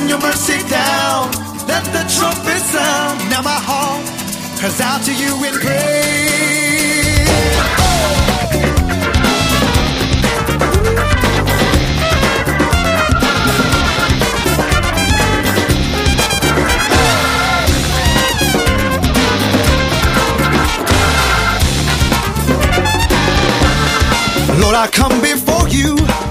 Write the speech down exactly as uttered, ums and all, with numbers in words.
your mercy down. Let the trumpet sound. Now my heart cries out to you in praise. Lord, I come before you